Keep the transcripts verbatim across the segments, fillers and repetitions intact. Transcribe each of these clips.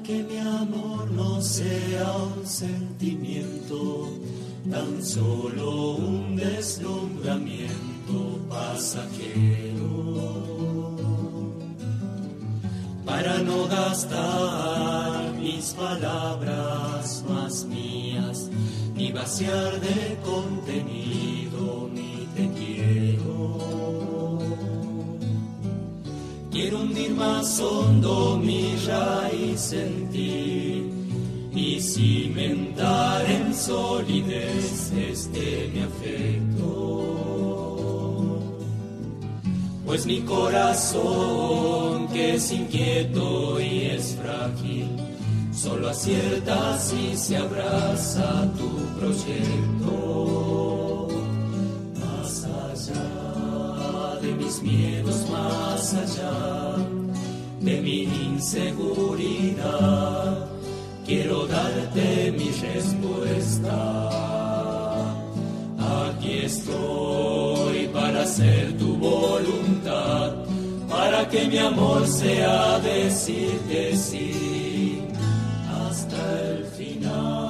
que mi amor no sea un sentimiento, tan solo un deslumbramiento pasajero. Para no gastar mis palabras más mías, ni vaciar de contenido mi te quiero. Quiero hundir más hondo mi raíz en ti y cimentar en solidez este mi afecto. Pues mi corazón, que es inquieto y es frágil, solo acierta si se abraza tu proyecto. Más allá de mis miedos, más allá de mi inseguridad, quiero darte mi respuesta. Aquí estoy para hacer tu voluntad, para que mi amor sea decirte sí hasta el final.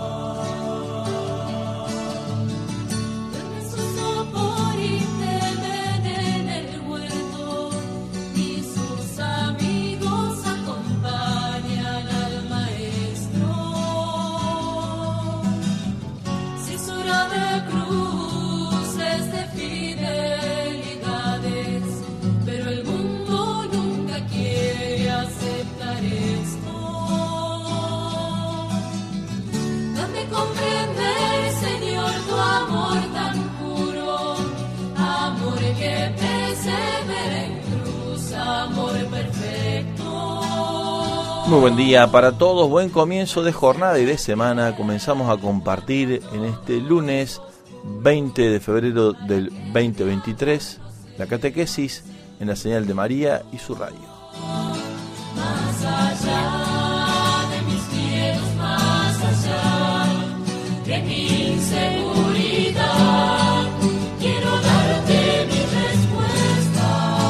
Muy buen día para todos, buen comienzo de jornada y de semana. Comenzamos a compartir en este lunes veinte de febrero del veinte veintitrés la catequesis en la señal de María y su radio. Más allá de mis miedos, más allá de mi inseguridad, quiero darte mi respuesta.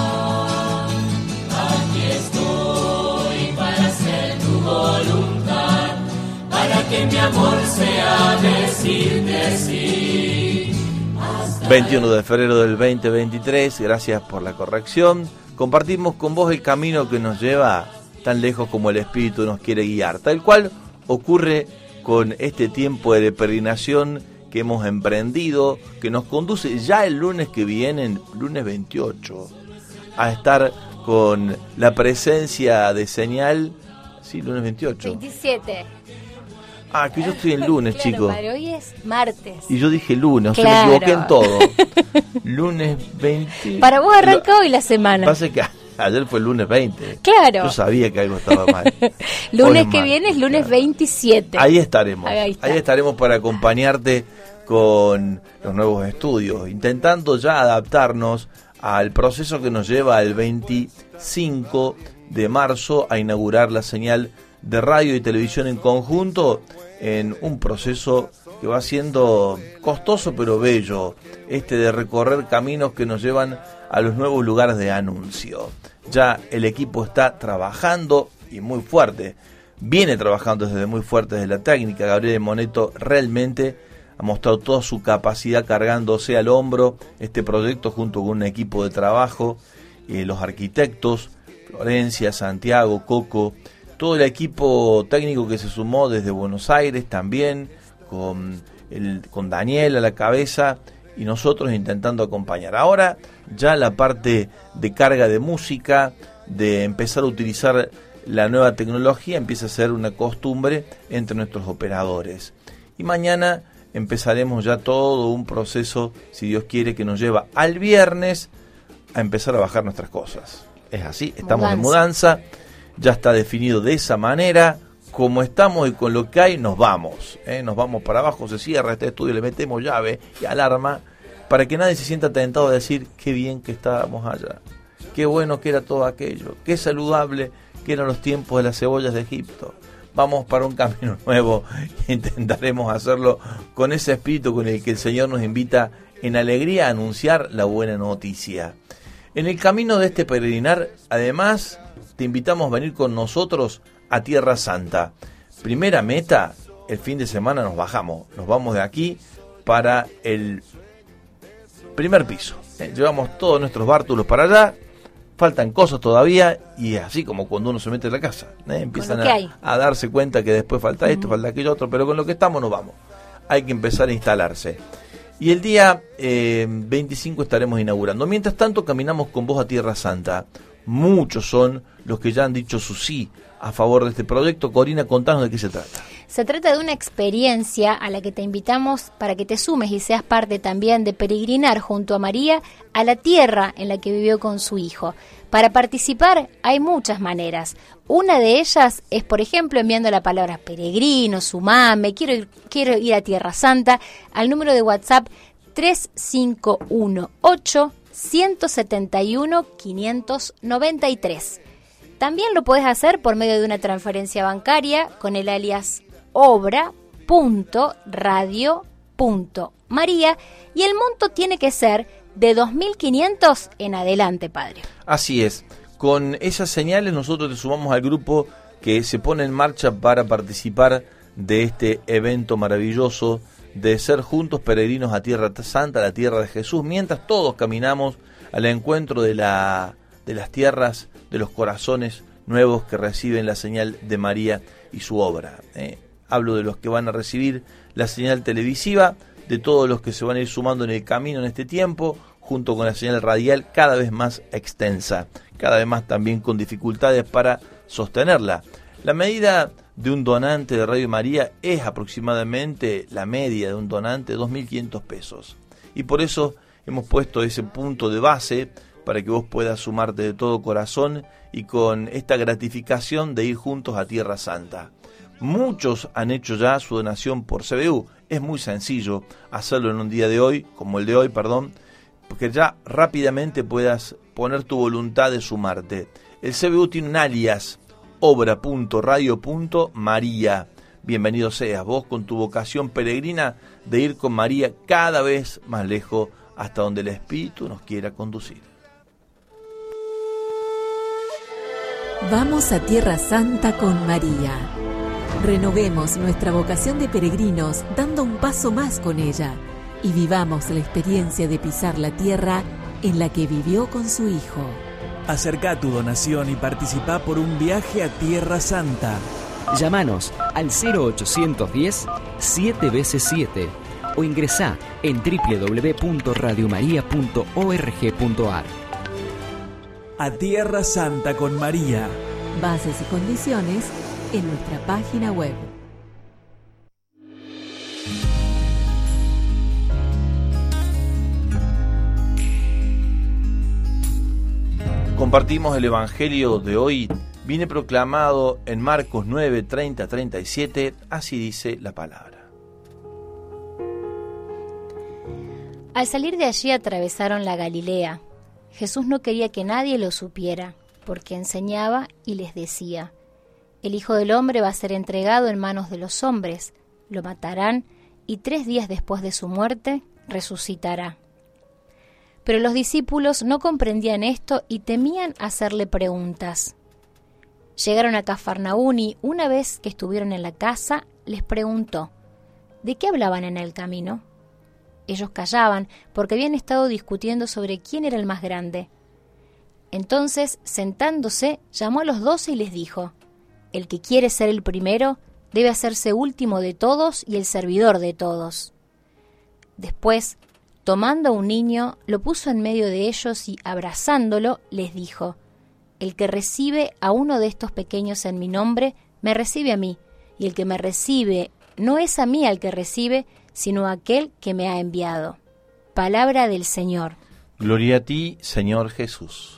Aquí estoy para hacer tu voluntad, para que mi amor sea decirte sí. veintiuno de febrero del veinte veintitrés, gracias por la corrección. Compartimos con vos el camino que nos lleva tan lejos como el Espíritu nos quiere guiar, tal cual ocurre con este tiempo de peregrinación que hemos emprendido, que nos conduce ya el lunes que viene, lunes veintiocho, a estar con la presencia de señal, sí, lunes veintiocho. veintisiete. Ah, que yo estoy en lunes, claro, chicos. Padre, hoy es martes. Y yo dije lunes, o sea, Claro. me equivoqué en todo. Lunes veinte. Para vos arranca hoy la semana. Pasa que ayer fue el lunes veinte. Claro. Yo sabía que algo estaba mal. Lunes Hoy que martes, viene es lunes claro. veintisiete. Ahí estaremos. Ahí está. Ahí estaremos para acompañarte con los nuevos estudios, intentando ya adaptarnos al proceso que nos lleva el veinticinco de marzo a inaugurar la señal de radio y televisión en conjunto, en un proceso que va siendo costoso pero bello, este de recorrer caminos que nos llevan a los nuevos lugares de anuncio. Ya el equipo está trabajando y muy fuerte, viene trabajando desde muy fuerte desde la técnica. Gabriel Moneto realmente ha mostrado toda su capacidad cargándose al hombro este proyecto junto con un equipo de trabajo, eh, los arquitectos, Florencia, Santiago, Coco, todo el equipo técnico que se sumó desde Buenos Aires también, con, el, con Daniel a la cabeza y nosotros intentando acompañar. Ahora ya la parte de carga de música, de empezar a utilizar la nueva tecnología, empieza a ser una costumbre entre nuestros operadores. Y mañana empezaremos ya todo un proceso, si Dios quiere, que nos lleva al viernes a empezar a bajar nuestras cosas. Es así, estamos de mudanza. Ya está definido de esa manera, como estamos y con lo que hay, nos vamos, ¿eh? Nos vamos para abajo, se cierra este estudio, le metemos llave y alarma, para que nadie se sienta tentado a decir, qué bien que estábamos allá, qué bueno que era todo aquello, qué saludable que eran los tiempos de las cebollas de Egipto. Vamos para un camino nuevo, intentaremos hacerlo con ese espíritu con el que el Señor nos invita en alegría a anunciar la buena noticia. En el camino de este peregrinar, además, te invitamos a venir con nosotros a Tierra Santa. Primera meta, el fin de semana nos bajamos, nos vamos de aquí para el primer piso. Eh, llevamos todos nuestros bártulos para allá, faltan cosas todavía y así como cuando uno se mete en la casa, eh, empiezan a, a darse cuenta que después falta esto, uh-huh. falta aquello otro, pero con lo que estamos nos vamos. Hay que empezar a instalarse. Y el día eh, veinticinco estaremos inaugurando. Mientras tanto caminamos con vos a Tierra Santa. Muchos son los que ya han dicho su sí a favor de este proyecto. Corina, contanos de qué se trata. Se trata de una experiencia a la que te invitamos para que te sumes y seas parte también de peregrinar junto a María a la tierra en la que vivió con su hijo. Para participar hay muchas maneras. Una de ellas es, por ejemplo, enviando la palabra peregrino, sumame, quiero ir, quiero ir a Tierra Santa, al número de WhatsApp tres cinco uno ocho, uno siete uno, cinco nueve tres. También lo puedes hacer por medio de una transferencia bancaria con el alias obra punto radio punto maría y el monto tiene que ser de dos mil quinientos en adelante, padre. Así es. Con esas señales nosotros te sumamos al grupo que se pone en marcha para participar de este evento maravilloso de ser juntos peregrinos a Tierra Santa, la tierra de Jesús, mientras todos caminamos al encuentro de la de las tierras, de los corazones nuevos que reciben la señal de María y su obra. ¿eh? Hablo de los que van a recibir la señal televisiva, de todos los que se van a ir sumando en el camino en este tiempo, junto con la señal radial cada vez más extensa, cada vez más también con dificultades para sostenerla. La medida de un donante de Radio María es aproximadamente la media de un donante, dos mil quinientos pesos. Y por eso hemos puesto ese punto de base para que vos puedas sumarte de todo corazón y con esta gratificación de ir juntos a Tierra Santa. Muchos han hecho ya su donación por C B U. Es muy sencillo hacerlo en un día de hoy, como el de hoy, perdón, porque ya rápidamente puedas poner tu voluntad de sumarte. El C B U tiene un alias, obra punto radio punto maría. Bienvenido seas vos con tu vocación peregrina de ir con María cada vez más lejos hasta donde el Espíritu nos quiera conducir. Vamos a Tierra Santa con María. Renovemos nuestra vocación de peregrinos dando un paso más con ella y vivamos la experiencia de pisar la tierra en la que vivió con su hijo. Acerca tu donación y participa por un viaje a Tierra Santa. Llámanos al cero ochocientos diez, siete veces siete o ingresá en doble u doble u doble u punto radio maría punto org punto a r. A Tierra Santa con María. Bases y condiciones en nuestra página web. Compartimos el Evangelio de hoy. Viene proclamado en Marcos nueve, treinta, treinta y siete. Así dice la palabra. Al salir de allí atravesaron la Galilea. Jesús no quería que nadie lo supiera, porque enseñaba y les decía: el Hijo del Hombre va a ser entregado en manos de los hombres, lo matarán y tres días después de su muerte resucitará. Pero los discípulos no comprendían esto y temían hacerle preguntas. Llegaron a Cafarnaún y una vez que estuvieron en la casa, les preguntó: ¿de qué hablaban en el camino? Ellos callaban porque habían estado discutiendo sobre quién era el más grande. Entonces, sentándose, llamó a los doce y les dijo: el que quiere ser el primero debe hacerse último de todos y el servidor de todos. Después, tomando a un niño, lo puso en medio de ellos y, abrazándolo, les dijo: el que recibe a uno de estos pequeños en mi nombre, me recibe a mí, y el que me recibe no es a mí al que recibe, sino a aquel que me ha enviado. Palabra del Señor. Gloria a ti, Señor Jesús.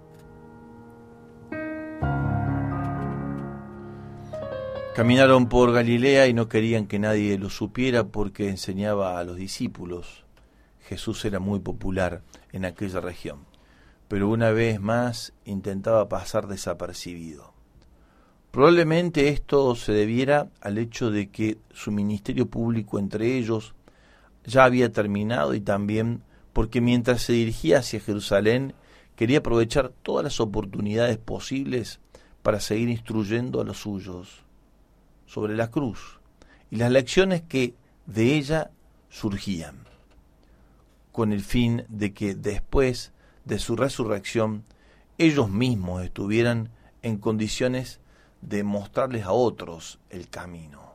Caminaron por Galilea y no querían que nadie lo supiera porque enseñaba a los discípulos. Jesús era muy popular en aquella región, pero una vez más intentaba pasar desapercibido. Probablemente esto se debiera al hecho de que su ministerio público entre ellos ya había terminado y también porque mientras se dirigía hacia Jerusalén quería aprovechar todas las oportunidades posibles para seguir instruyendo a los suyos sobre la cruz y las lecciones que de ella surgían, con el fin de que después de su resurrección ellos mismos estuvieran en condiciones de mostrarles a otros el camino.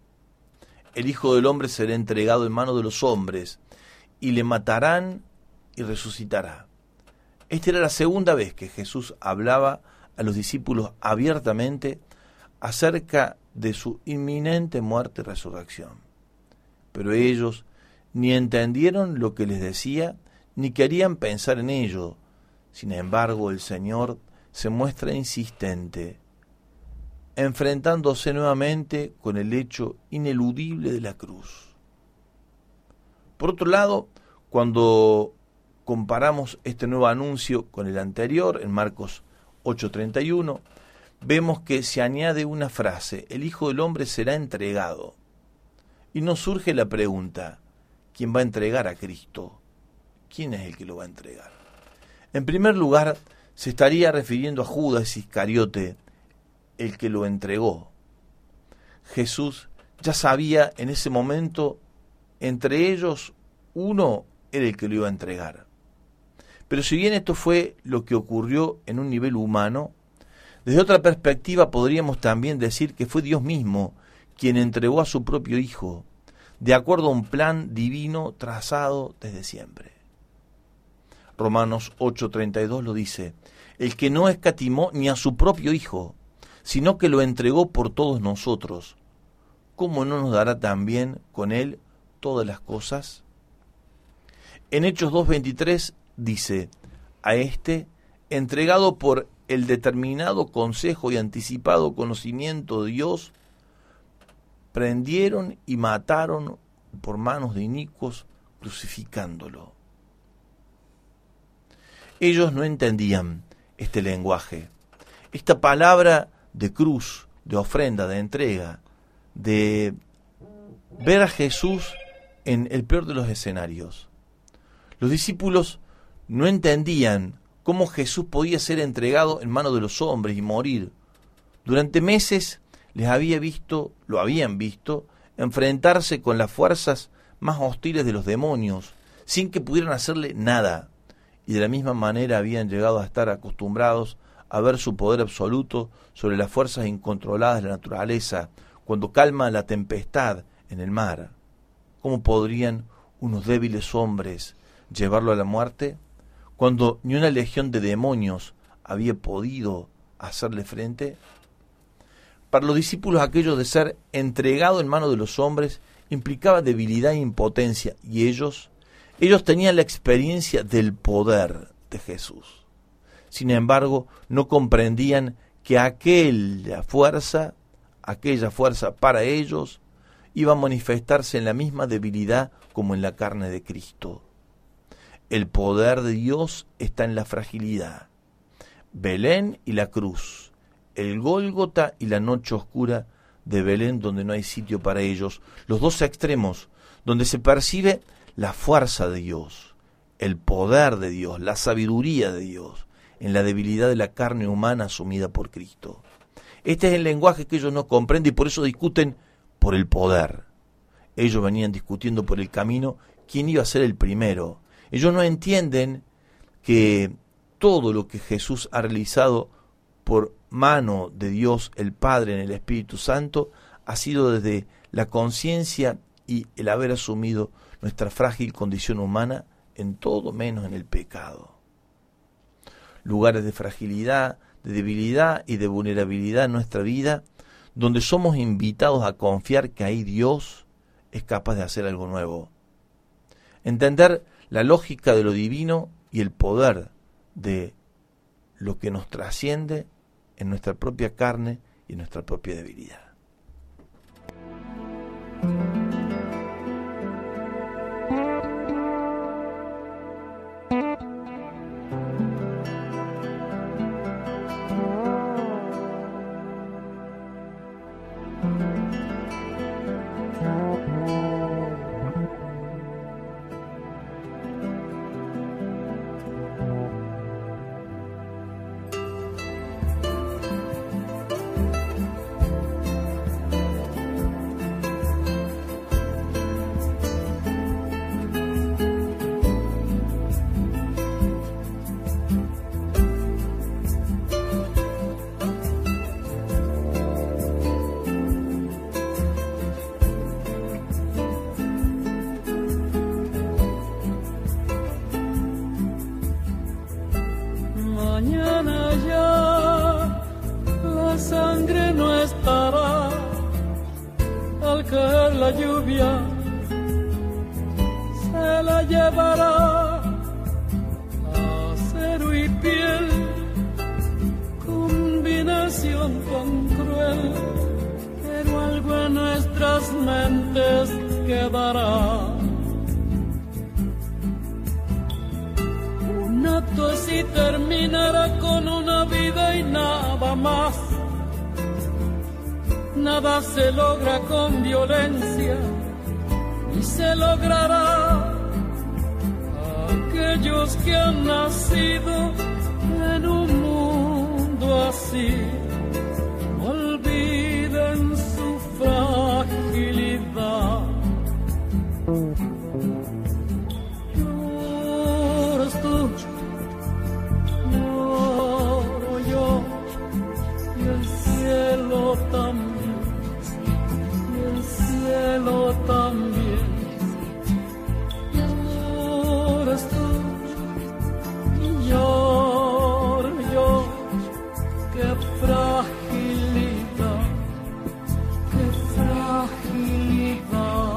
El Hijo del Hombre será entregado en manos de los hombres, y le matarán y resucitará. Esta era la segunda vez que Jesús hablaba a los discípulos abiertamente acerca de su inminente muerte y resurrección. Pero ellos ni entendieron lo que les decía, ni querían pensar en ello. Sin embargo, el Señor se muestra insistente, enfrentándose nuevamente con el hecho ineludible de la cruz. Por otro lado, cuando comparamos este nuevo anuncio con el anterior, en Marcos ocho treinta y uno, vemos que se añade una frase: el Hijo del Hombre será entregado. Y nos surge la pregunta: ¿quién va a entregar a Cristo? ¿Quién es el que lo va a entregar? En primer lugar, se estaría refiriendo a Judas Iscariote, el que lo entregó. Jesús ya sabía en ese momento, entre ellos, uno era el que lo iba a entregar. Pero si bien esto fue lo que ocurrió en un nivel humano, desde otra perspectiva podríamos también decir que fue Dios mismo quien entregó a su propio Hijo, de acuerdo a un plan divino trazado desde siempre. Romanos ocho treinta y dos lo dice: el que no escatimó ni a su propio Hijo, sino que lo entregó por todos nosotros, ¿cómo no nos dará también con él todas las cosas? En Hechos dos veintitrés dice: a este, entregado por el determinado consejo y anticipado conocimiento de Dios, prendieron y mataron por manos de inicuos, crucificándolo. Ellos no entendían este lenguaje, esta palabra de cruz, de ofrenda, de entrega, de ver a Jesús en el peor de los escenarios. Los discípulos no entendían cómo Jesús podía ser entregado en manos de los hombres y morir. Durante meses les había visto, lo habían visto, enfrentarse con las fuerzas más hostiles de los demonios, sin que pudieran hacerle nada. Y de la misma manera habían llegado a estar acostumbrados a ver su poder absoluto sobre las fuerzas incontroladas de la naturaleza, cuando calma la tempestad en el mar. ¿Cómo podrían unos débiles hombres llevarlo a la muerte, cuando ni una legión de demonios había podido hacerle frente? Para los discípulos, aquello de ser entregado en manos de los hombres implicaba debilidad e impotencia, y ellos, ellos tenían la experiencia del poder de Jesús. Sin embargo, no comprendían que aquella fuerza, aquella fuerza para ellos, iba a manifestarse en la misma debilidad como en la carne de Cristo. El poder de Dios está en la fragilidad. Belén y la cruz, el Gólgota y la noche oscura de Belén, donde no hay sitio para ellos, los dos extremos, donde se percibe la fuerza de Dios, el poder de Dios, la sabiduría de Dios, en la debilidad de la carne humana asumida por Cristo. Este es el lenguaje que ellos no comprenden y por eso discuten por el poder. Ellos venían discutiendo por el camino quién iba a ser el primero. Ellos no entienden que todo lo que Jesús ha realizado por mano de Dios el Padre en el Espíritu Santo ha sido desde la conciencia y el haber asumido nuestra frágil condición humana en todo menos en el pecado. Lugares de fragilidad, de debilidad y de vulnerabilidad en nuestra vida, donde somos invitados a confiar que ahí Dios es capaz de hacer algo nuevo. Entender la lógica de lo divino y el poder de lo que nos trasciende en nuestra propia carne y en nuestra propia debilidad. mañana ya la sangre no estará. Al caer la lluvia se la llevará. Acero y piel, combinación tan cruel, pero algo en nuestras mentes quedará. Un acto así terminará con una vida y nada más. Nada se logra con violencia, ni se logrará. Aquellos que han nacido en un mundo así, olviden su fragilidad. Lloras tú, lloro yo, y el cielo también, y el cielo también. Lloras tú, y lloro yo, qué fragilidad, qué fragilidad.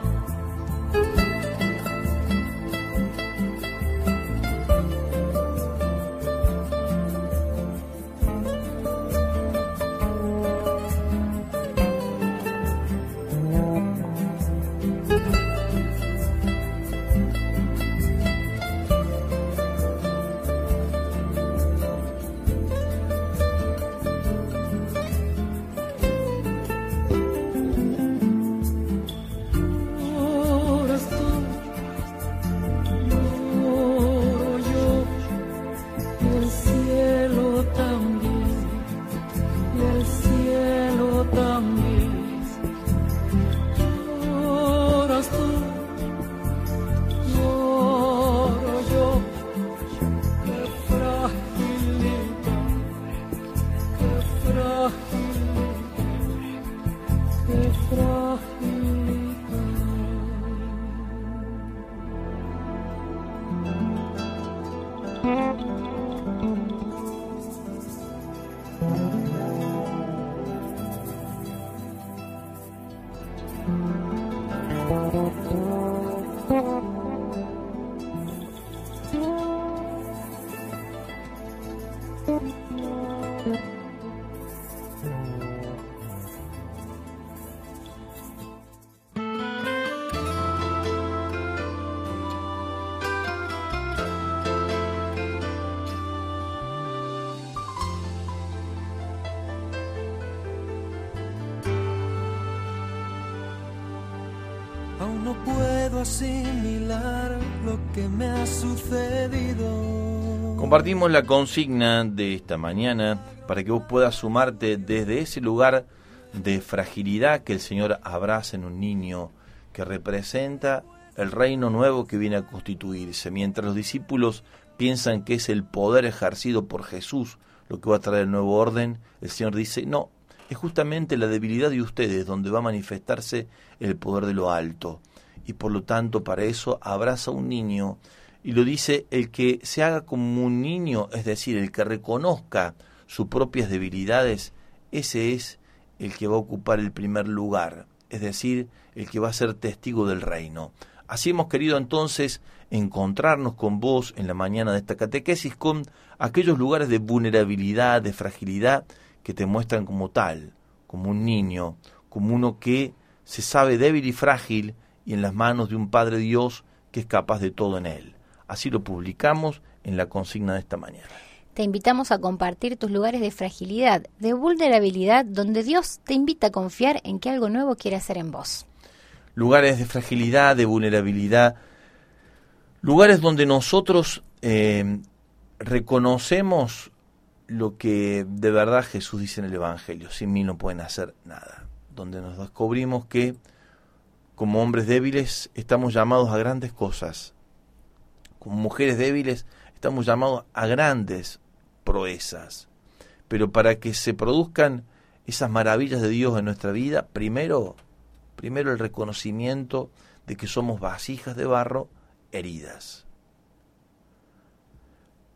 Aún no puedo asimilar lo que me ha sucedido. Compartimos la consigna de esta mañana para que vos puedas sumarte desde ese lugar de fragilidad que el Señor abraza en un niño, que representa el reino nuevo que viene a constituirse. Mientras los discípulos piensan que es el poder ejercido por Jesús lo que va a traer el nuevo orden, el Señor dice, no, es justamente la debilidad de ustedes donde va a manifestarse el poder de lo alto. Y por lo tanto, para eso abraza a un niño, y lo dice, el que se haga como un niño, es decir, el que reconozca sus propias debilidades, ese es el que va a ocupar el primer lugar, es decir, el que va a ser testigo del reino. Así hemos querido entonces encontrarnos con vos en la mañana de esta catequesis con aquellos lugares de vulnerabilidad, de fragilidad, que te muestran como tal, como un niño, como uno que se sabe débil y frágil y en las manos de un Padre Dios que es capaz de todo en él. Así lo publicamos en la consigna de esta mañana. Te invitamos a compartir tus lugares de fragilidad, de vulnerabilidad, donde Dios te invita a confiar en que algo nuevo quiere hacer en vos. Lugares de fragilidad, de vulnerabilidad, lugares donde nosotros eh, reconocemos lo que de verdad Jesús dice en el Evangelio, sin mí no pueden hacer nada, donde nos descubrimos que como hombres débiles estamos llamados a grandes cosas, como mujeres débiles estamos llamados a grandes proezas, pero para que se produzcan esas maravillas de Dios en nuestra vida, primero, primero el reconocimiento de que somos vasijas de barro heridas.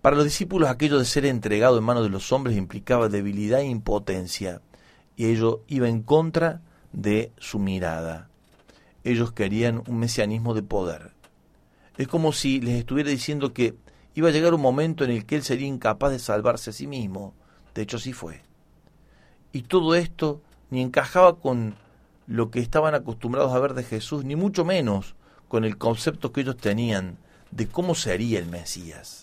Para los discípulos aquello de ser entregado en manos de los hombres implicaba debilidad e impotencia, y ello iba en contra de su mirada. Ellos querían un mesianismo de poder. Es como si les estuviera diciendo que iba a llegar un momento en el que él sería incapaz de salvarse a sí mismo. De hecho, así fue. Y todo esto ni encajaba con lo que estaban acostumbrados a ver de Jesús, ni mucho menos con el concepto que ellos tenían de cómo sería el Mesías.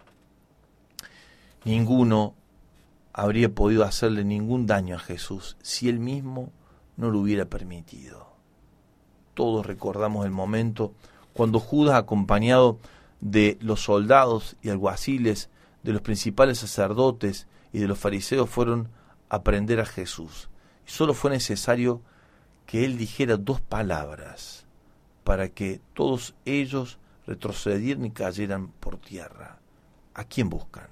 Ninguno habría podido hacerle ningún daño a Jesús si él mismo no lo hubiera permitido. Todos recordamos el momento cuando Judas, acompañado de los soldados y alguaciles, de los principales sacerdotes y de los fariseos, fueron a prender a Jesús. Y solo fue necesario que él dijera dos palabras para que todos ellos retrocedieran y cayeran por tierra. ¿A quién buscan?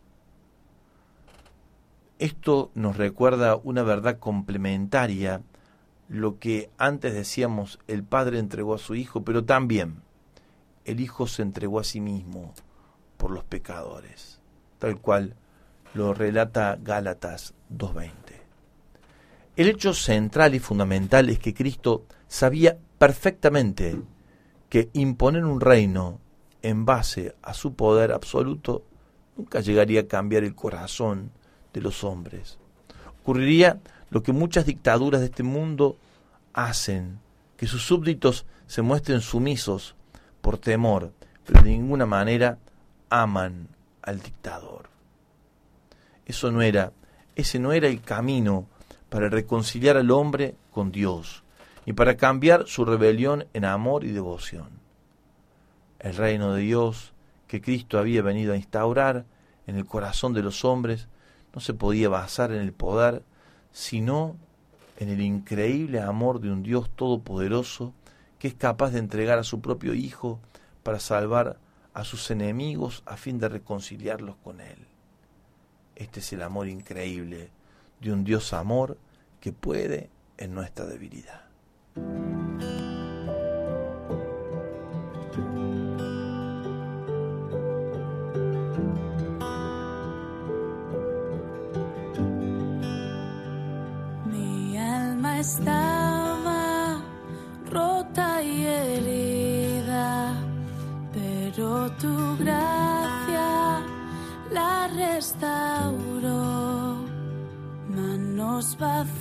Esto nos recuerda una verdad complementaria, lo que antes decíamos, el Padre entregó a su Hijo, pero también el Hijo se entregó a sí mismo por los pecadores, tal cual lo relata Gálatas dos veinte. El hecho central y fundamental es que Cristo sabía perfectamente que imponer un reino en base a su poder absoluto nunca llegaría a cambiar el corazón de los hombres. Ocurriría lo que muchas dictaduras de este mundo hacen, que sus súbditos se muestren sumisos por temor, pero de ninguna manera aman al dictador. Eso no era, ese no era el camino para reconciliar al hombre con Dios, ni para cambiar su rebelión en amor y devoción. El reino de Dios que Cristo había venido a instaurar en el corazón de los hombres no se podía basar en el poder, sino en el increíble amor de un Dios todopoderoso que es capaz de entregar a su propio Hijo para salvar a sus enemigos a fin de reconciliarlos con Él. Este es el amor increíble de un Dios amor que puede en nuestra debilidad. Estaba rota y herida, pero tu gracia la restauró. Manos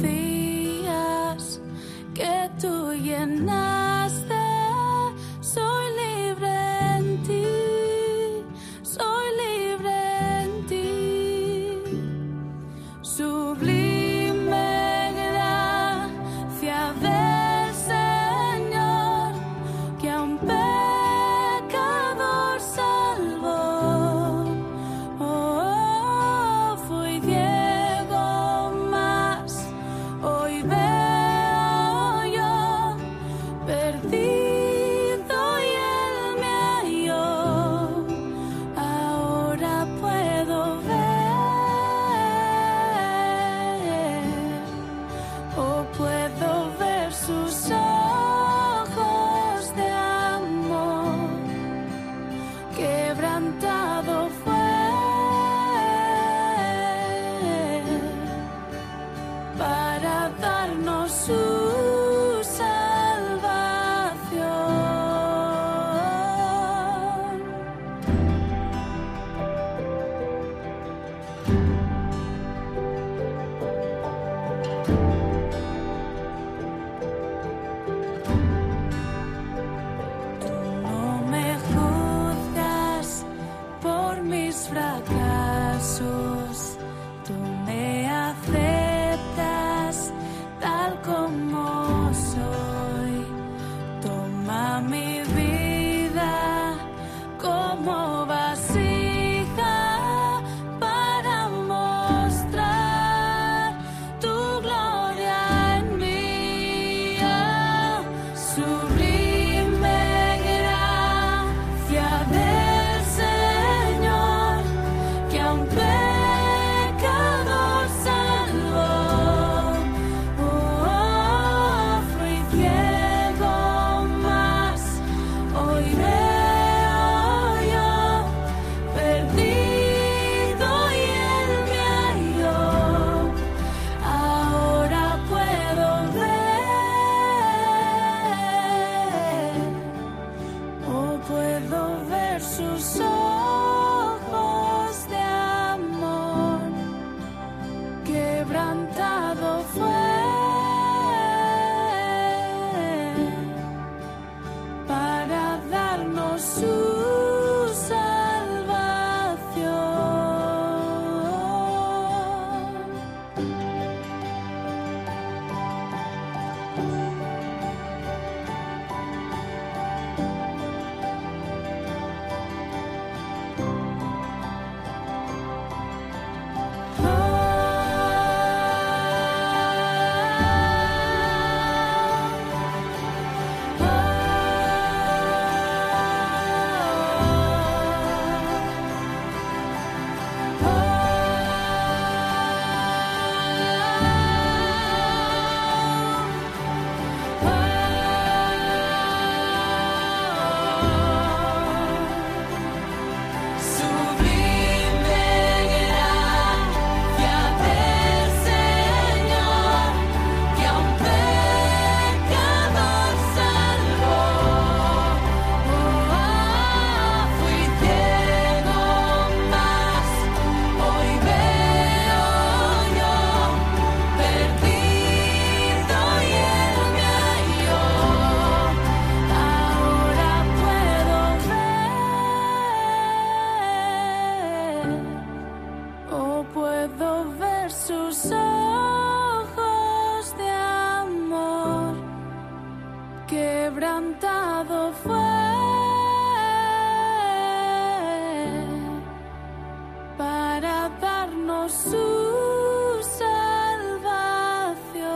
vacías que tú llenaste, soy libre en ti, soy libre en ti, sublime. Pecador darnos su salvación.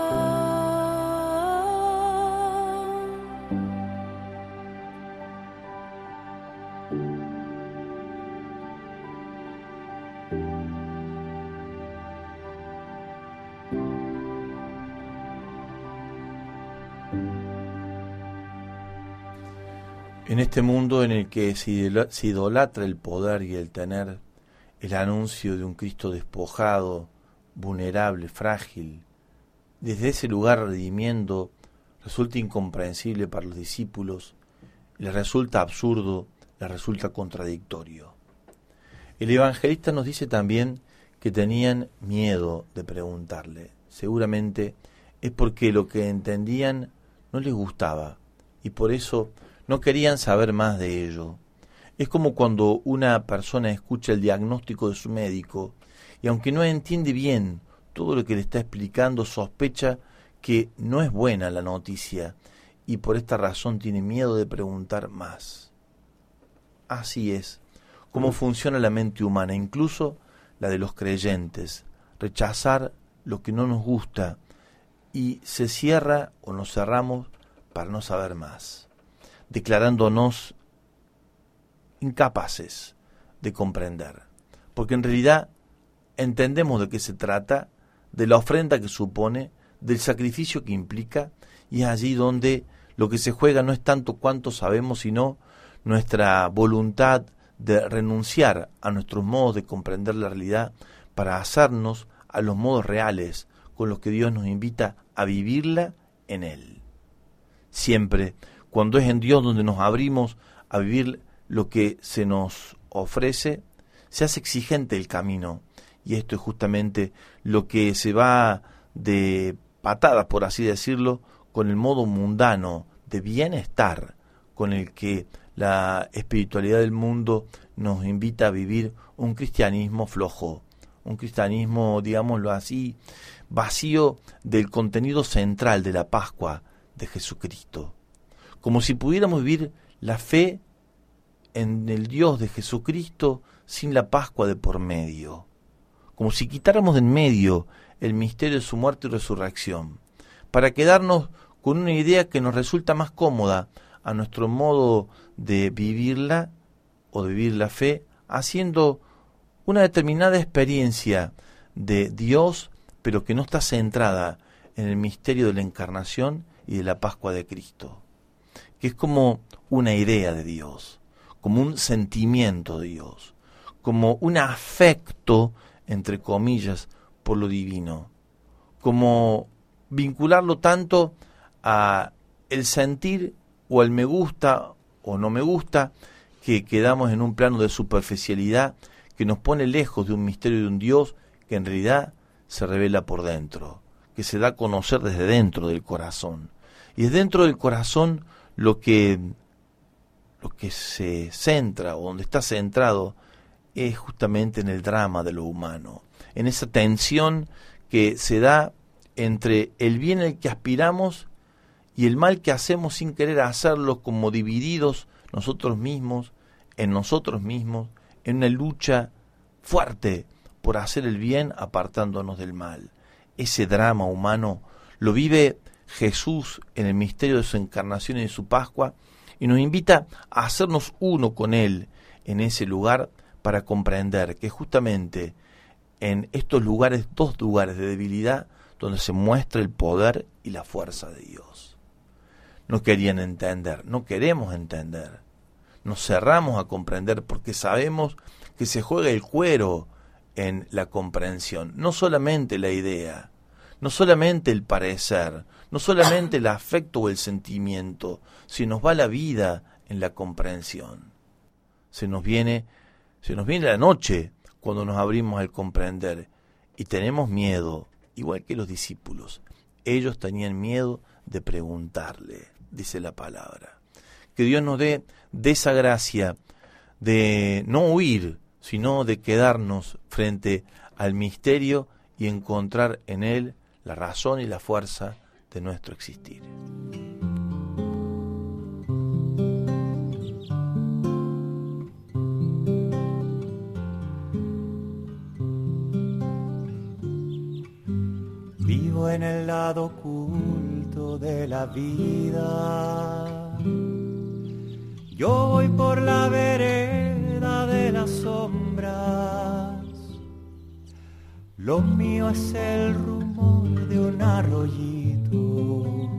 En este mundo en el que se idolatra el poder y el tener, el anuncio de un Cristo despojado, vulnerable, frágil, desde ese lugar redimiendo, resulta incomprensible para los discípulos, les resulta absurdo, les resulta contradictorio. El evangelista nos dice también que tenían miedo de preguntarle. Seguramente es porque lo que entendían no les gustaba y por eso no querían saber más de ello. Es como cuando una persona escucha el diagnóstico de su médico y aunque no entiende bien todo lo que le está explicando, sospecha que no es buena la noticia y por esta razón tiene miedo de preguntar más. Así es como funciona la mente humana, incluso la de los creyentes, rechazar lo que no nos gusta y se cierra o nos cerramos para no saber más, declarándonos incapaces de comprender, porque en realidad entendemos de qué se trata, de la ofrenda que supone, del sacrificio que implica, y es allí donde lo que se juega no es tanto cuánto sabemos, sino nuestra voluntad de renunciar a nuestros modos de comprender la realidad para hacernos a los modos reales con los que Dios nos invita a vivirla en Él. Siempre, cuando es en Dios donde nos abrimos a vivir lo que se nos ofrece, se hace exigente el camino, y esto es justamente lo que se va de patadas, por así decirlo, con el modo mundano de bienestar con el que la espiritualidad del mundo nos invita a vivir un cristianismo flojo, un cristianismo, digámoslo así, vacío del contenido central de la Pascua de Jesucristo. Como si pudiéramos vivir la fe en el Dios de Jesucristo sin la Pascua de por medio. Como si quitáramos de en medio el misterio de su muerte y resurrección, para quedarnos con una idea que nos resulta más cómoda a nuestro modo de vivirla o de vivir la fe, haciendo una determinada experiencia de Dios, pero que no está centrada en el misterio de la encarnación y de la Pascua de Cristo, que es como una idea de Dios, como un sentimiento de Dios, como un afecto, entre comillas, por lo divino, como vincularlo tanto a el sentir o al me gusta o no me gusta, que quedamos en un plano de superficialidad que nos pone lejos de un misterio de un Dios que en realidad se revela por dentro, que se da a conocer desde dentro del corazón. Y es dentro del corazón lo que, lo que se centra, o donde está centrado, es justamente en el drama de lo humano, en esa tensión que se da entre el bien al que aspiramos y el mal que hacemos sin querer hacerlo, como divididos nosotros mismos, en nosotros mismos, en una lucha fuerte por hacer el bien apartándonos del mal. Ese drama humano lo vive Jesús en el misterio de su encarnación y de su Pascua, y nos invita a hacernos uno con Él en ese lugar para comprender que justamente en estos lugares, dos lugares de debilidad, donde se muestra el poder y la fuerza de Dios. No querían entender, no queremos entender. Nos cerramos a comprender porque sabemos que se juega el cuero en la comprensión. No solamente la idea, no solamente el parecer, no solamente el afecto o el sentimiento, se nos va la vida en la comprensión. Se nos viene, se nos viene la noche cuando nos abrimos al comprender y tenemos miedo, igual que los discípulos. Ellos tenían miedo de preguntarle, dice la palabra. Que Dios nos dé de esa gracia de no huir, sino de quedarnos frente al misterio y encontrar en él la razón y la fuerza de nuestro existir. Vivo en el lado oculto de la vida. Yo voy por la vereda de las sombras. Lo mío es el rumor de un arroyito,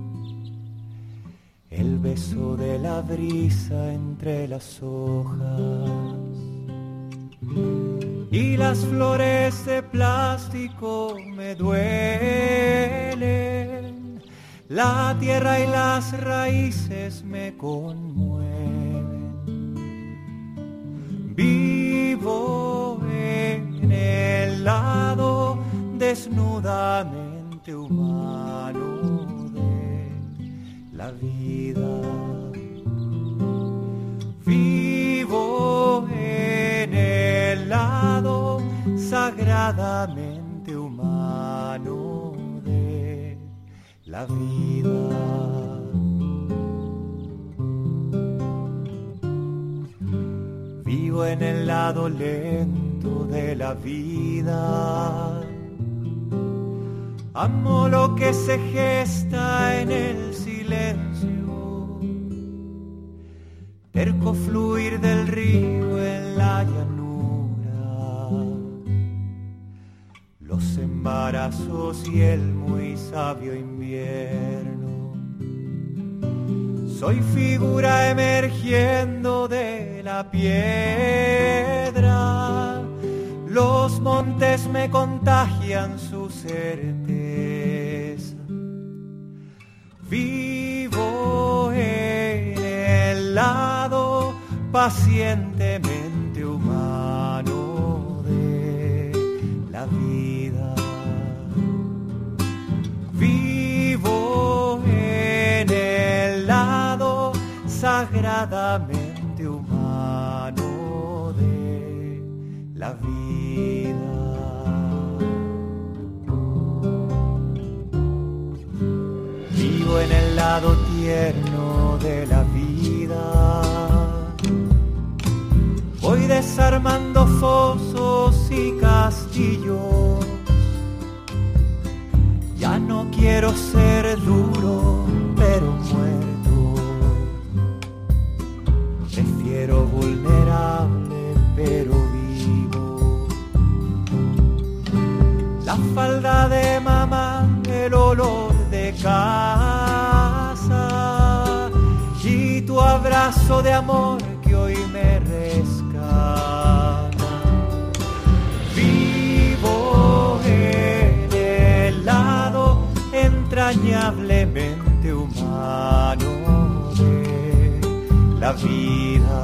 el beso de la brisa entre las hojas y las flores de plástico me duelen. La tierra y las raíces me conmueven. Vivo en el lado desnudamente humano de la vida. Vivo en el lado sagradamente humano de la vida. Vivo en el lado lento de la vida. Amo lo que se gesta en el silencio, terco fluir del río en la llanura, los embarazos y el muy sabio invierno. Soy figura emergiendo de la piedra, los montes me contagian su certeza. Vivo en el lado pacientemente humano de la vida. Vivo en el lado sagradamente humano de la vida. Vivo en el lado tierno de la vida. Voy desarmando fosos y castillos. Ya no quiero ser duro, pero muerto. Prefiero vulnerable, pero vivo. La falda de mamá, el olor de casa y tu abrazo de amor que hoy me rescata. Vivo en el lado entrañablemente humano de la vida.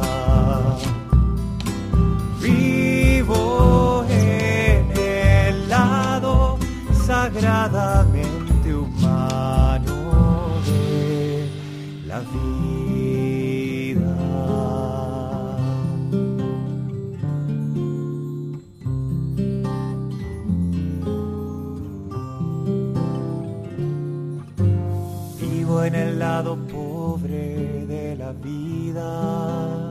Vivo en el lado sagradamente humano de la vida. Vivo en el lado pobre de la vida,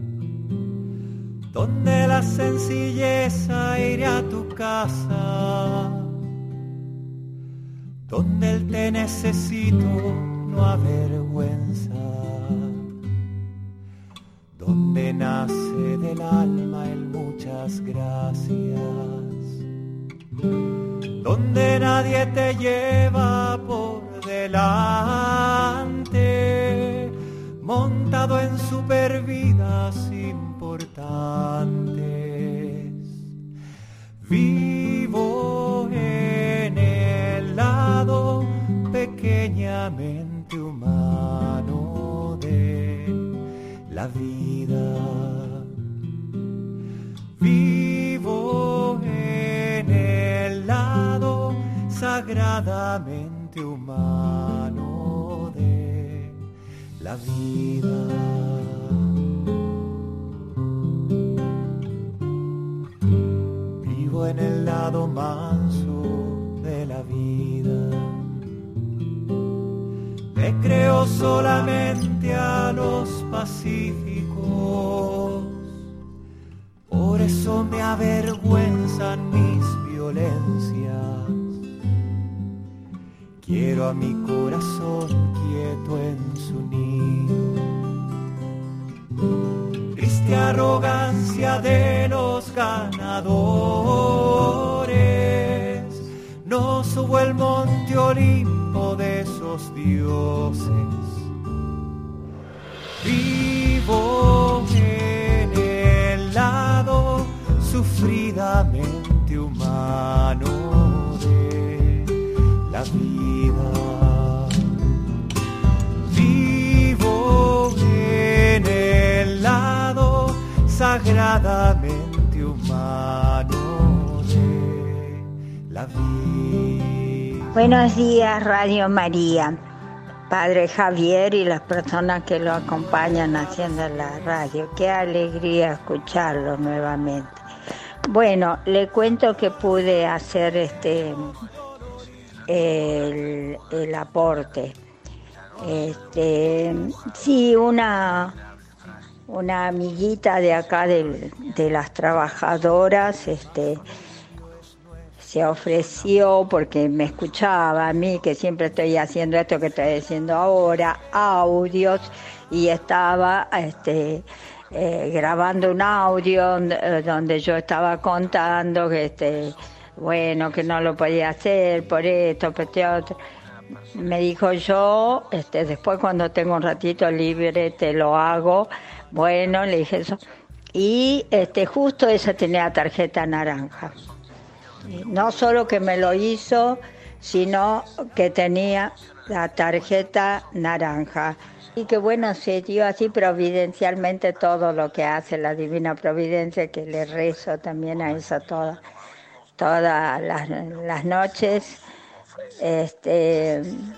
donde la sencilleza iré a tu casa, donde el te necesito no avergüenza, donde nace del alma el muchas gracias, donde nadie te lleva por delante, montado en supervidas importantes. Vivo en el lado pequeñamente humano de la vida. Vivo en el lado sagradamente humano de la vida. Vivo en el lado manso de la vida. Me creo solamente a los pacíficos, por eso me avergüenzan mis violencias. quiero a mi corazón quieto en su nido. Triste arrogancia de los ganadores, no subo el monte Olimpo de esos dioses. Vivo en el lado sufridamente humano de la vida. Vivo en el lado sagradamente humano de la vida. Buenos días, Radio María. Padre Javier y las personas que lo acompañan haciendo la radio. Qué alegría escucharlo nuevamente. Bueno, le cuento que pude hacer este el, el aporte. Este, sí, una, una amiguita de acá de, de las trabajadoras, este, se ofreció porque me escuchaba a mí, que siempre estoy haciendo esto que estoy haciendo ahora, audios, y estaba este, eh, grabando un audio donde yo estaba contando que, este, bueno, que no lo podía hacer por esto, por este otro. Me dijo yo, este, después cuando tengo un ratito libre te lo hago. Bueno, le dije eso. Y este, justo esa tenía tarjeta naranja. No solo que me lo hizo, sino que tenía la tarjeta naranja. Y que bueno, se dio así providencialmente todo lo que hace la Divina Providencia, que le rezo también a eso toda, todas las, las noches. Este,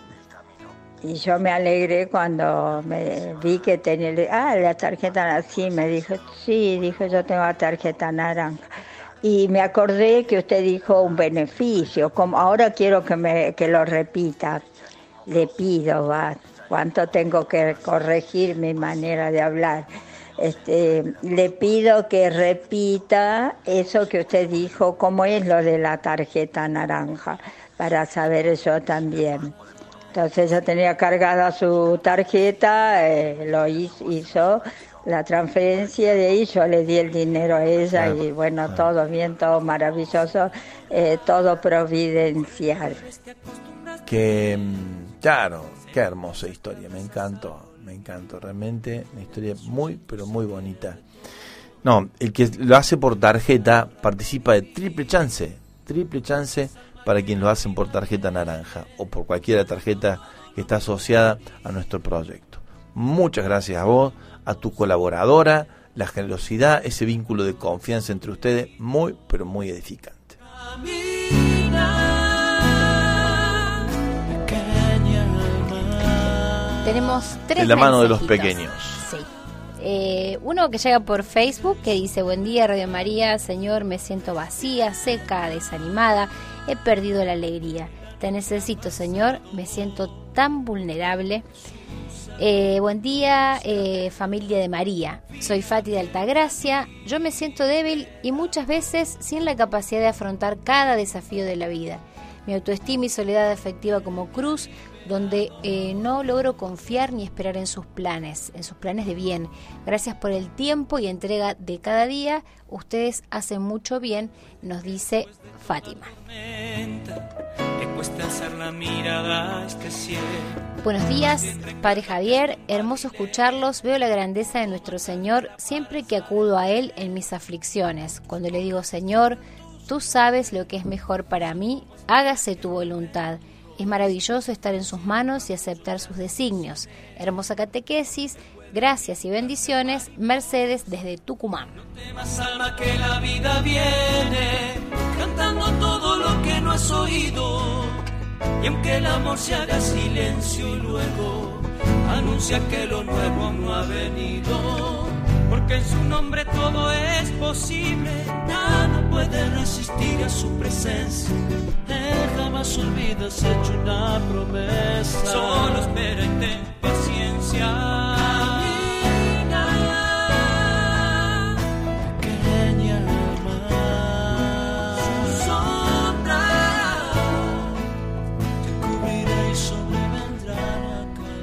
y yo me alegré cuando me vi que tenía, ah, la tarjeta, sí, me dijo, sí, dijo, yo tengo la tarjeta naranja. Y me acordé que usted dijo un beneficio, como ahora quiero que me que lo repita. Le pido, va, cuánto tengo que corregir mi manera de hablar. Este, le pido que repita eso que usted dijo, cómo es lo de la tarjeta naranja, para saber eso también. Entonces ella tenía cargada su tarjeta, eh, lo hizo, hizo la transferencia de ahí, yo le di el dinero a ella, claro, y bueno, claro, todo bien, todo maravilloso, eh, todo providencial. Que, claro, qué hermosa historia, me encantó, me encantó, realmente una historia muy, pero muy bonita. No, el que lo hace por tarjeta participa de triple chance, triple chance para quien lo hacen por tarjeta naranja o por cualquier tarjeta que está asociada a nuestro proyecto. Muchas gracias a vos, a tu colaboradora, la generosidad, ese vínculo de confianza entre ustedes, muy, pero muy edificante. Tenemos tres en la mano de los mensajitos. pequeños. Sí. Eh, uno que llega por Facebook que dice: buen día Radio María, Señor, me siento vacía, seca, desanimada, he perdido la alegría. Te necesito, Señor, me siento tan vulnerable. Eh, buen día, eh, familia de María. Soy Fati de Altagracia. Yo me siento débil y muchas veces sin la capacidad de afrontar cada desafío de la vida. Mi autoestima y soledad afectiva como cruz, donde eh, no logro confiar ni esperar en sus planes, en sus planes de bien. Gracias por el tiempo y entrega de cada día. Ustedes hacen mucho bien, nos dice Fátima. Buenos días, Padre Javier, hermoso escucharlos, veo la grandeza de nuestro Señor siempre que acudo a Él en mis aflicciones. Cuando le digo: Señor, tú sabes lo que es mejor para mí, hágase tu voluntad. Es maravilloso estar en sus manos y aceptar sus designios. Hermosa catequesis, gracias y bendiciones, Mercedes desde Tucumán. Más alma que la vida viene, cantando todo lo que no has oído. Y aunque el amor se haga silencio y luego anuncia que lo nuevo no ha venido, porque en su nombre todo es posible, nada puede resistir a su presencia. Él jamás olvida, has hecho una promesa. Solo espera y ten paciencia. Cubriré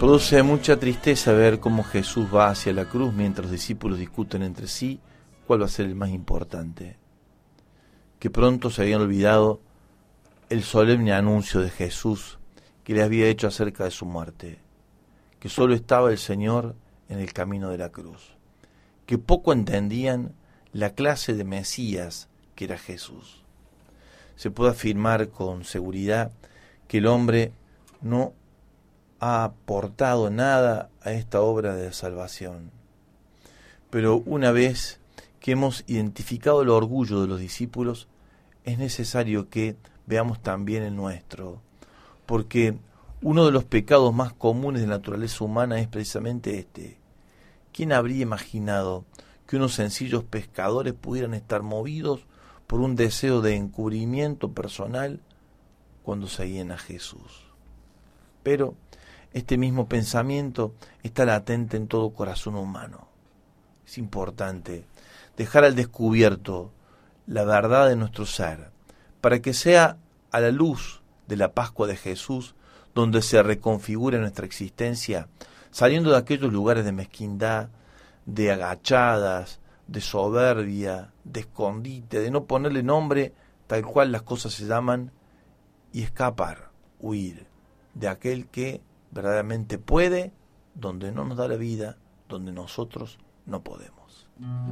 Produce mucha tristeza ver cómo Jesús va hacia la cruz mientras los discípulos discuten entre sí cuál va a ser el más importante. Que pronto se habían olvidado el solemne anuncio de Jesús que les había hecho acerca de su muerte, que solo estaba el Señor en el camino de la cruz, que poco entendían la clase de Mesías que era Jesús. Se puede afirmar con seguridad que el hombre no ha aportado nada a esta obra de salvación. Pero una vez que hemos identificado el orgullo de los discípulos, es necesario que veamos también el nuestro, porque uno de los pecados más comunes de la naturaleza humana es precisamente este. ¿Quién habría imaginado que unos sencillos pescadores pudieran estar movidos por un deseo de encubrimiento personal cuando seguían a Jesús? Pero este mismo pensamiento está latente en todo corazón humano. Es importante dejar al descubierto la verdad de nuestro ser, para que sea a la luz de la Pascua de Jesús donde se reconfigure nuestra existencia, saliendo de aquellos lugares de mezquindad, de agachadas, de soberbia, de escondite, de no ponerle nombre tal cual las cosas se llaman, y escapar, huir de aquel que verdaderamente puede, donde no nos da la vida, donde nosotros no podemos.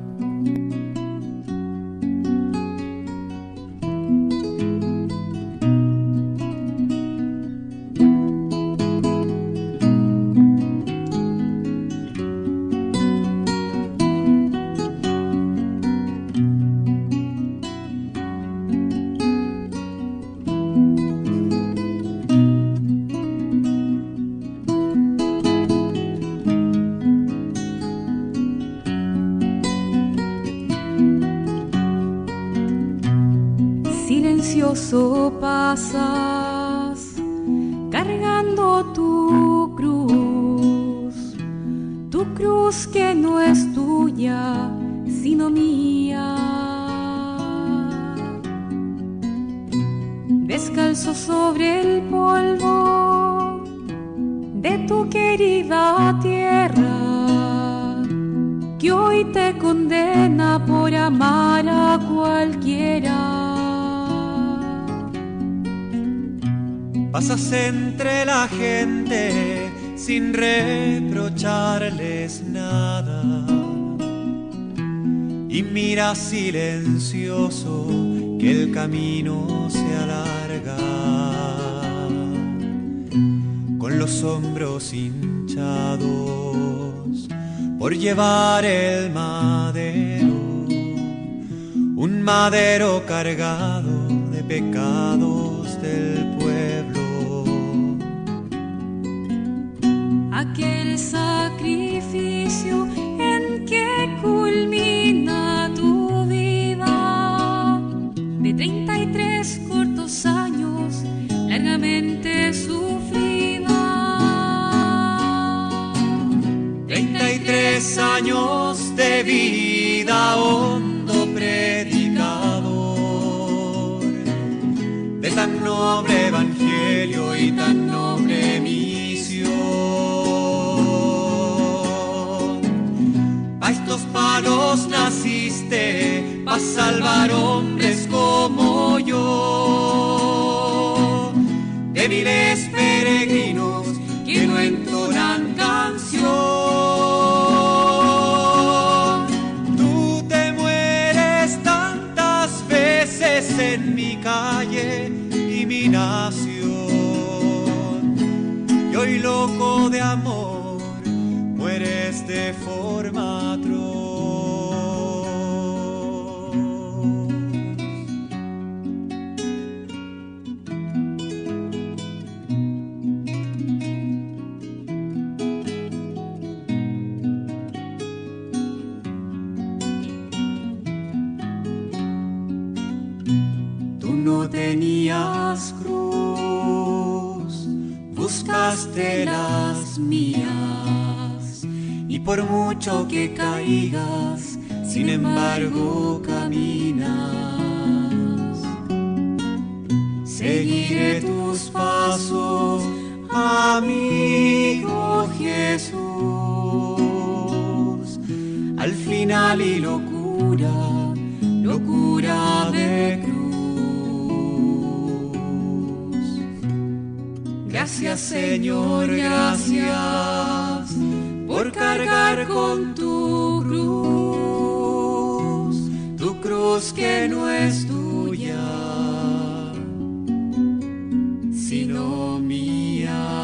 Silencioso pasas cargando tu cruz, tu cruz que no es tuya sino mía. Descalzo sobre el polvo de tu querida tierra, que hoy te condena por amar a cualquiera. Pasas entre la gente sin reprocharles nada y miras silencioso que el camino se alarga, con los hombros hinchados por llevar el madero, un madero cargado de pecados del pueblo. Aquel sacrificio en que culmina tu vida de treinta y tres cortos años largamente sufrida. Treinta y tres años de vida, hondo predicador de tan noble evangelio y tan noble misión. Pa' estos palos naciste, pa' salvar hombres como yo, débiles peregrinos que no entonan canción. Tú te mueres tantas veces en mi calle y mi nación, y hoy loco de amor mueres de forma atroz. Tú no tenías cruz, buscaste las mías, y por mucho que caigas, sin embargo caminas. Seguiré tus pasos, amigo Jesús. Al final y locura, locura de cruz. Gracias Señor, gracias por cargar con tu cruz, tu cruz que no es tuya, sino mía.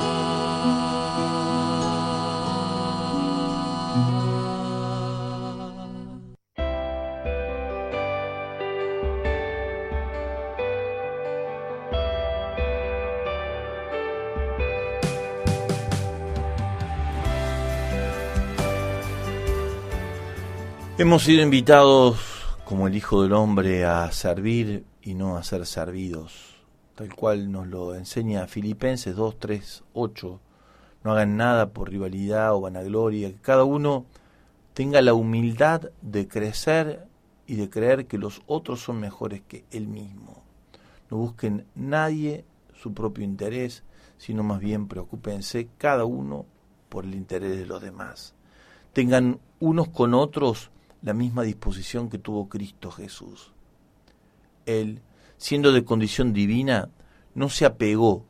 Hemos sido invitados, como el Hijo del Hombre, a servir y no a ser servidos, tal cual nos lo enseña Filipenses dos, tres, ocho. No hagan nada por rivalidad o vanagloria, que cada uno tenga la humildad de crecer y de creer que los otros son mejores que él mismo. No busquen nadie su propio interés, sino más bien preocúpense cada uno por el interés de los demás. Tengan unos con otros la misma disposición que tuvo Cristo Jesús. Él, siendo de condición divina, no se apegó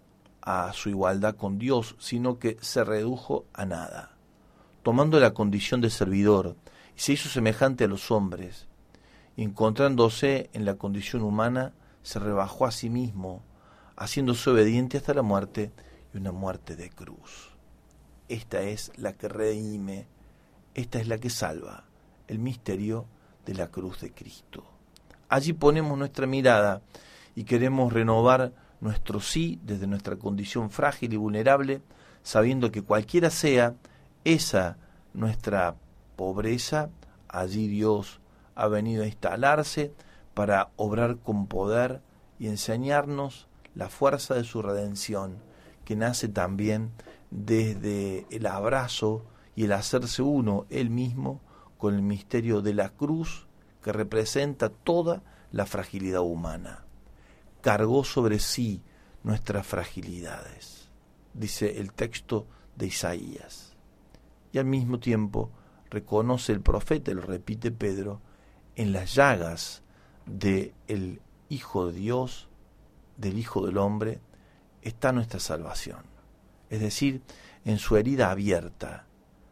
a su igualdad con Dios, sino que se redujo a nada, tomando la condición de servidor, y se hizo semejante a los hombres. Encontrándose en la condición humana, se rebajó a sí mismo, haciéndose obediente hasta la muerte, y una muerte de cruz. Esta es la que redime, esta es la que salva, el misterio de la cruz de Cristo. Allí ponemos nuestra mirada y queremos renovar nuestro sí desde nuestra condición frágil y vulnerable, sabiendo que cualquiera sea esa nuestra pobreza, allí Dios ha venido a instalarse para obrar con poder y enseñarnos la fuerza de su redención, que nace también desde el abrazo y el hacerse uno él mismo con el misterio de la cruz, que representa toda la fragilidad humana. Cargó sobre sí nuestras fragilidades, dice el texto de Isaías. Y al mismo tiempo reconoce el profeta, lo repite Pedro, en las llagas del Hijo de Dios, del Hijo del Hombre, está nuestra salvación. Es decir, en su herida abierta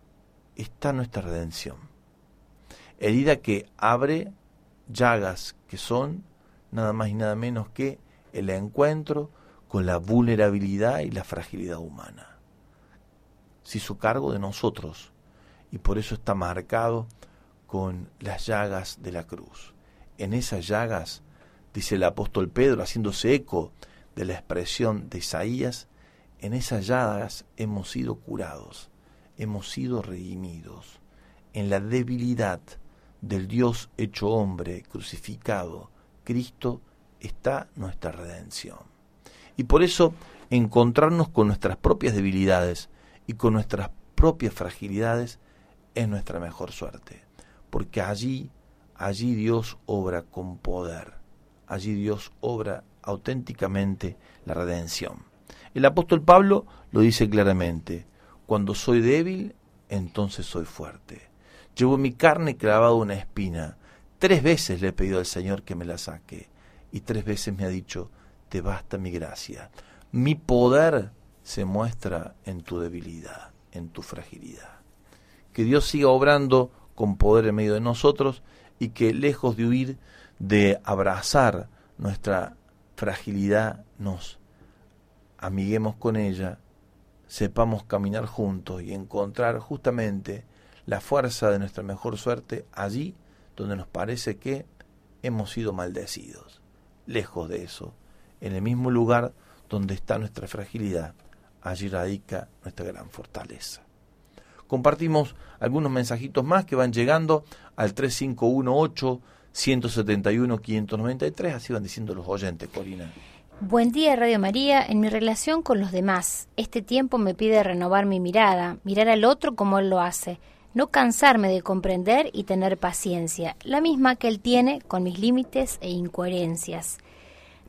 está nuestra redención. Herida que abre llagas que son nada más y nada menos que el encuentro con la vulnerabilidad y la fragilidad humana. Se hizo cargo de nosotros y por eso está marcado con las llagas de la cruz. En esas llagas, dice el apóstol Pedro, haciéndose eco de la expresión de Isaías, en esas llagas hemos sido curados, hemos sido redimidos. En la debilidad del Dios hecho hombre, crucificado, Cristo, está nuestra redención. Y por eso encontrarnos con nuestras propias debilidades y con nuestras propias fragilidades es nuestra mejor suerte, porque allí, allí Dios obra con poder, allí Dios obra auténticamente la redención. El apóstol Pablo lo dice claramente: cuando soy débil, entonces soy fuerte. Llevo mi carne clavada una espina. Tres veces le he pedido al Señor que me la saque, y tres veces me ha dicho: te basta mi gracia. Mi poder se muestra en tu debilidad, en tu fragilidad. Que Dios siga obrando con poder en medio de nosotros y que, lejos de huir de abrazar nuestra fragilidad, nos amiguemos con ella, sepamos caminar juntos y encontrar justamente la fuerza de nuestra mejor suerte allí donde nos parece que hemos sido maldecidos. Lejos de eso, en el mismo lugar donde está nuestra fragilidad, allí radica nuestra gran fortaleza. Compartimos algunos mensajitos más que van llegando al tres cinco uno ocho, uno siete uno, cinco nueve tres, así van diciendo los oyentes, Corina. Buen día, Radio María. En mi relación con los demás, este tiempo me pide renovar mi mirada, mirar al otro como él lo hace, no cansarme de comprender y tener paciencia, la misma que él tiene con mis límites e incoherencias.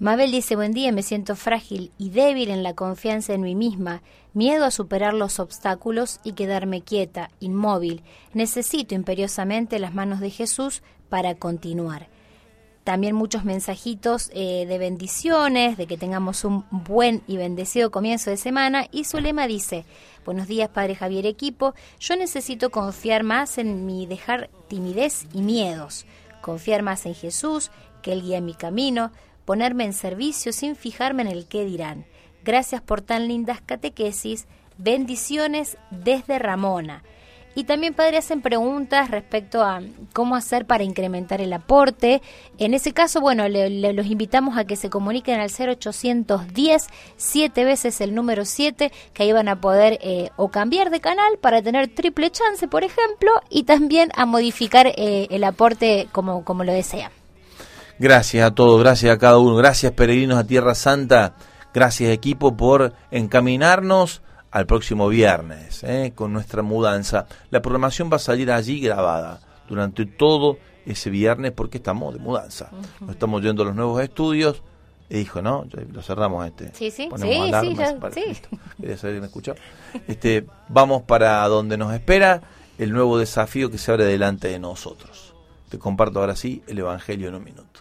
Mabel dice, buen día, me siento frágil y débil en la confianza en mí misma, miedo a superar los obstáculos y quedarme quieta, inmóvil. Necesito imperiosamente las manos de Jesús para continuar. También muchos mensajitos eh, de bendiciones, de que tengamos un buen y bendecido comienzo de semana. Y su lema dice, buenos días Padre Javier equipo, yo necesito confiar más en mi dejar timidez y miedos, confiar más en Jesús, que Él guía mi camino, ponerme en servicio sin fijarme en el qué dirán. Gracias por tan lindas catequesis, bendiciones desde Ramona. Y también, padre, hacen preguntas respecto a cómo hacer para incrementar el aporte. En ese caso, bueno, le, le, los invitamos a que se comuniquen al cero ochocientos diez, siete veces el número siete, que ahí van a poder eh, o cambiar de canal para tener triple chance, por ejemplo, y también a modificar eh, el aporte como, como lo desean. Gracias a todos, gracias a cada uno, gracias peregrinos a Tierra Santa, gracias equipo por encaminarnos al próximo viernes, ¿eh? con nuestra mudanza. La programación va a salir allí grabada durante todo ese viernes porque estamos de mudanza. Uh-huh. Nos estamos yendo a los nuevos estudios. Y dijo, ¿no? Lo cerramos este. Sí, sí, Ponemos sí, alarmas, sí, ya, para, sí. Listo. Quería saber quién escuchó. Este, vamos para donde nos espera el nuevo desafío que se abre delante de nosotros. Te comparto ahora sí el Evangelio en un minuto.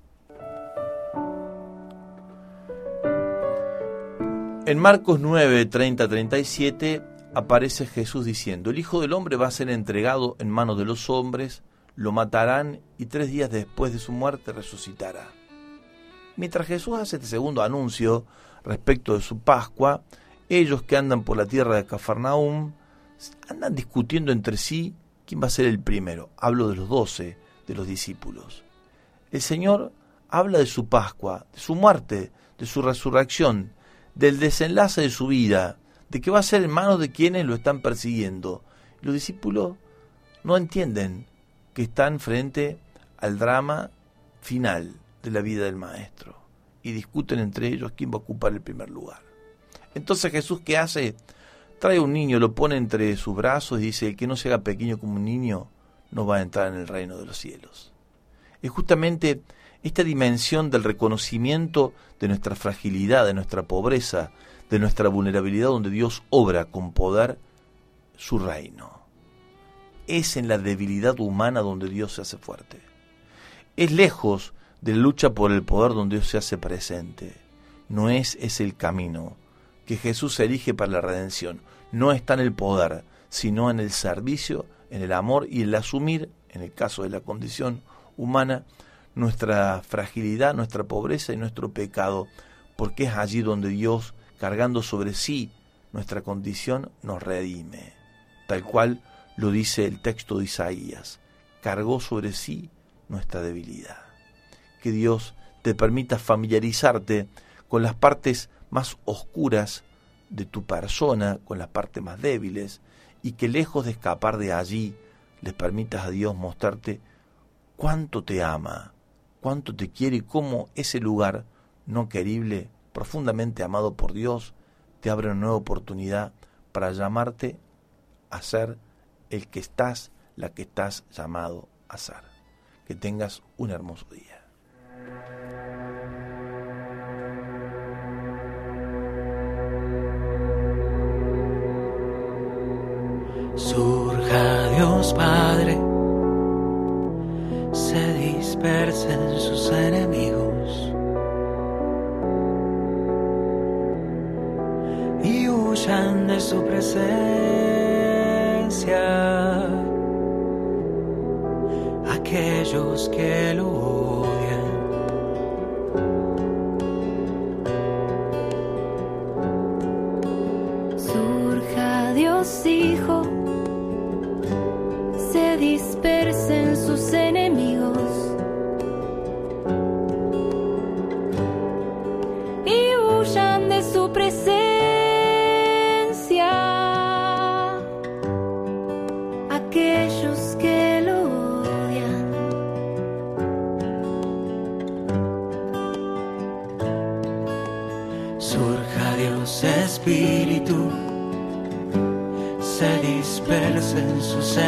En Marcos nueve, treinta, treinta y siete aparece Jesús diciendo, el Hijo del Hombre va a ser entregado en manos de los hombres, lo matarán y tres días después de su muerte resucitará. Mientras Jesús hace este segundo anuncio respecto de su Pascua, ellos que andan por la tierra de Cafarnaúm andan discutiendo entre sí quién va a ser el primero. Hablo de los doce, de los discípulos. El Señor habla de su Pascua, de su muerte, de su resurrección, del desenlace de su vida, de que va a ser en manos de quienes lo están persiguiendo. Los discípulos no entienden que están frente al drama final de la vida del Maestro y discuten entre ellos quién va a ocupar el primer lugar. Entonces Jesús, ¿qué hace? Trae un niño, lo pone entre sus brazos y dice, el que no se haga pequeño como un niño no va a entrar en el reino de los cielos. Es justamente esta dimensión del reconocimiento de nuestra fragilidad, de nuestra pobreza, de nuestra vulnerabilidad, donde Dios obra con poder su reino. Es en la debilidad humana donde Dios se hace fuerte. Es lejos de la lucha por el poder donde Dios se hace presente. No es ese el camino que Jesús elige para la redención. No está en el poder, sino en el servicio, en el amor y el asumir, en el caso de la condición humana, nuestra fragilidad, nuestra pobreza y nuestro pecado, porque es allí donde Dios, cargando sobre sí nuestra condición, nos redime, tal cual lo dice el texto de Isaías, cargó sobre sí nuestra debilidad. Que Dios te permita familiarizarte con las partes más oscuras de tu persona, con las partes más débiles, y que lejos de escapar de allí, le permitas a Dios mostrarte cuánto te ama, cuánto te quiere y cómo ese lugar no querible, profundamente amado por Dios, te abre una nueva oportunidad para llamarte a ser el que estás, la que estás llamado a ser. Que tengas un hermoso día. Surja Dios Padre, se dispersen sus enemigos y huyan de su presencia aquellos que lo odian. Surja Dios Hijo, se dispersen sus enemigos y huyan de su presencia aquellos que lo odian. Surja Dios Espíritu, se dispersen sus enemigos